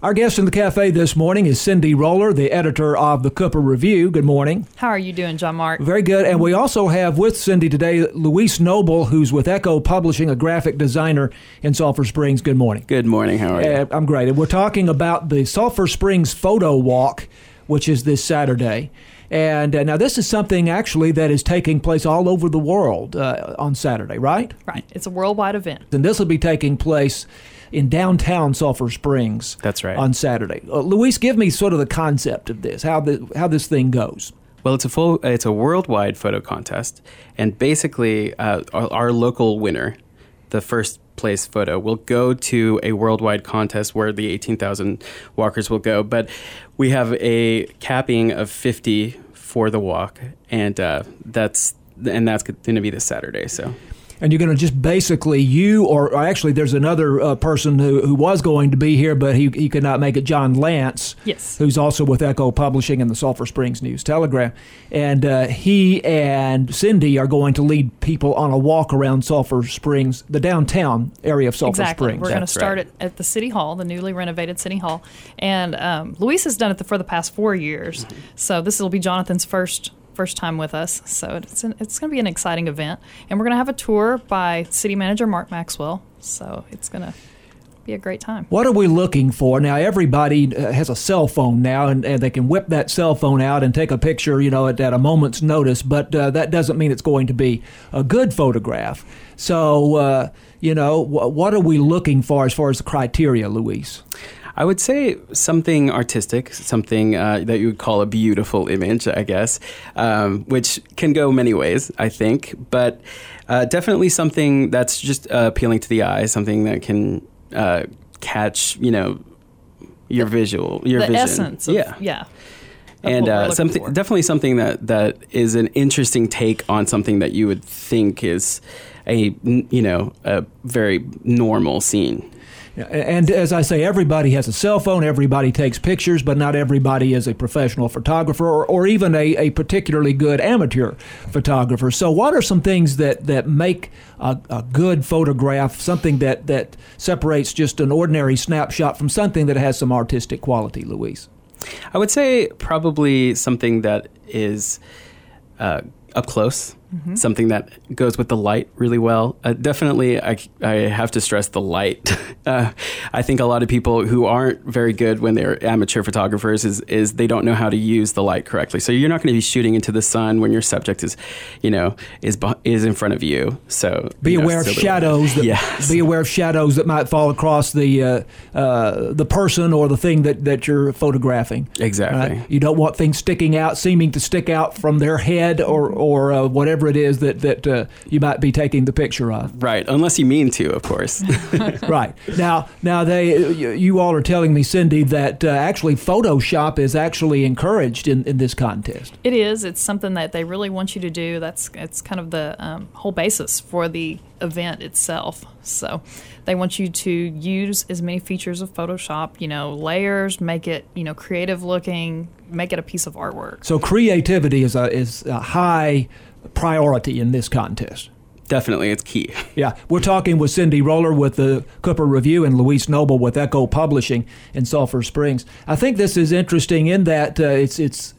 Our guest in the cafe this morning is Cindy Roller, the editor of the Cooper Review. Good morning. How are you doing, John Mark? Very good. And we also have with Cindy today Luis Noble, who's with Echo Publishing, a graphic designer in Sulphur Springs. Good morning. Good morning. How are you? I'm great. And we're talking about the Sulphur Springs Photo Walk, which is this Saturday. And now this is something actually that is taking place all over the world on Saturday, right? Right. It's a worldwide event. And this will be taking place in downtown Sulphur Springs. That's right. On Saturday. Luis, give me sort of the concept of this, how this thing goes. Well, it's a worldwide photo contest, and basically our local winner, the first place photo, will go to a worldwide contest where the 18,000 walkers will go. But we have a capping of 50 for the walk, and that's going to be this Saturday. So. And you're going to just basically, or actually there's another person who was going to be here, but he could not make it, John Lance, yes, who's also with Echo Publishing and the Sulphur Springs News-Telegram. And he and Cindy are going to lead people on a walk around Sulphur Springs, the downtown area of Sulphur Springs. We're going to start it at the City Hall, the newly renovated City Hall. And Luis has done it for the past 4 years. Mm-hmm. So this will be Jonathan's first time with us, so it's going to be an exciting event, and we're going to have a tour by City Manager Mark Maxwell, so it's going to be a great time. What are we looking for? Now, everybody has a cell phone now, and they can whip that cell phone out and take a picture, at a moment's notice, but that doesn't mean it's going to be a good photograph. So, what are we looking for as far as the criteria, Luis? I would say something artistic, something that you would call a beautiful image, I guess, which can go many ways, I think. But definitely something that's just appealing to the eye, something that can catch, your vision. Essence. Yeah. And definitely something that is an interesting take on something that you would think is a very normal scene. And as I say, everybody has a cell phone, everybody takes pictures, but not everybody is a professional photographer or even a particularly good amateur photographer. So what are some things that make a good photograph, something that separates just an ordinary snapshot from something that has some artistic quality, Luis? I would say probably something that is up close. Mm-hmm. Something that goes with the light really well. Definitely, I have to stress the light. I think a lot of people who aren't very good when they're amateur photographers is they don't know how to use the light correctly. So you're not going to be shooting into the sun when your subject is in front of you. So be aware of shadows. Be aware of shadows that might fall across the person or the thing that you're photographing. Exactly. You don't want things seeming to stick out from their head or whatever it is that you might be taking the picture of. Right, unless you mean to, of course. Right. Now you all are telling me, Cindy, that actually Photoshop is actually encouraged in this contest. It is. It's something that they really want you to do. It's kind of the whole basis for the event itself. So they want you to use as many features of Photoshop, layers, make it, creative looking, make it a piece of artwork. So creativity is a high priority in this contest. Definitely, it's key. Yeah, we're talking with Cindy Roller with the Cooper Review and Luis Noble with Echo Publishing in Sulphur Springs. I think this is interesting in that it's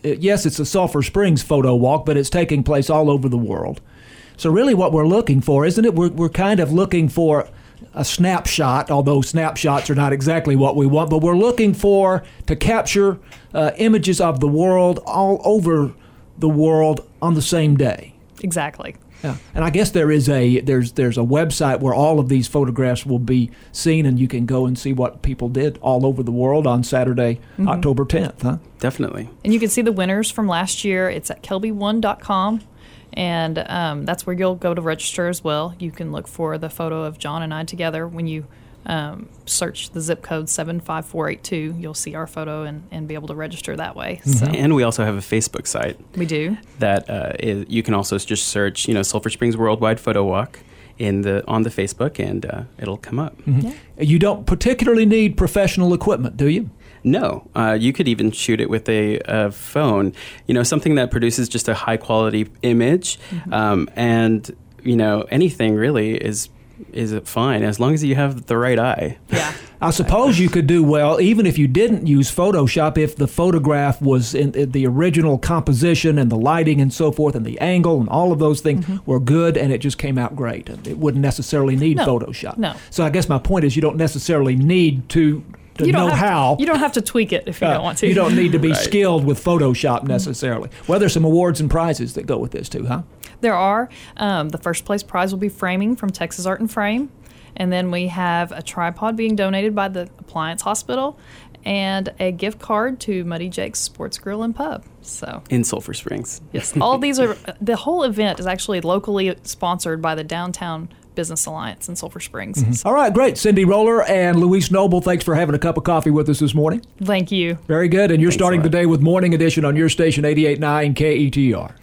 a Sulphur Springs photo walk, but it's taking place all over the world. So really what we're looking for, isn't it? We're kind of looking for a snapshot, although snapshots are not exactly what we want, but we're looking to capture images of the world all over the world on the same day. Exactly. Yeah. And I guess there's a website where all of these photographs will be seen, and you can go and see what people did all over the world on Saturday, mm-hmm. October 10th. Huh? Definitely. And you can see the winners from last year. It's at kelby1.com, and that's where you'll go to register as well. You can look for the photo of John and I together. When you search the zip code 75482, you'll see our photo and be able to register that way. Mm-hmm. So. And we also have a Facebook site. We do. That you can also just search, Sulphur Springs Worldwide Photo Walk on the Facebook, and it'll come up. Mm-hmm. Yeah. You don't particularly need professional equipment, do you? No, you could even shoot it with a phone, something that produces just a high quality image, mm-hmm. And anything really is is fine as long as you have the right eye. Yeah. I suppose you could do well even if you didn't use Photoshop, if the photograph was in the original composition and the lighting and so forth and the angle and all of those things were good and it just came out great. It wouldn't necessarily need Photoshop. No. So I guess my point is you don't necessarily need to know how. You don't have to tweak it if you don't want to. You don't need to be skilled with Photoshop necessarily. Well, there's some awards and prizes that go with this too, huh? There are. The first place prize will be framing from Texas Art and Frame. And then we have a tripod being donated by the Appliance Hospital and a gift card to Muddy Jake's Sports Grill and Pub. So In Sulphur Springs. yes, all these are, the whole event is actually locally sponsored by the Downtown Business Alliance in Sulphur Springs. All right, great. Cindy Roller and Luis Noble, thanks for having a cup of coffee with us this morning. Thank you. Very good. And you're Thanks starting a the lot. day with Morning Edition on your station 88.9 KETR.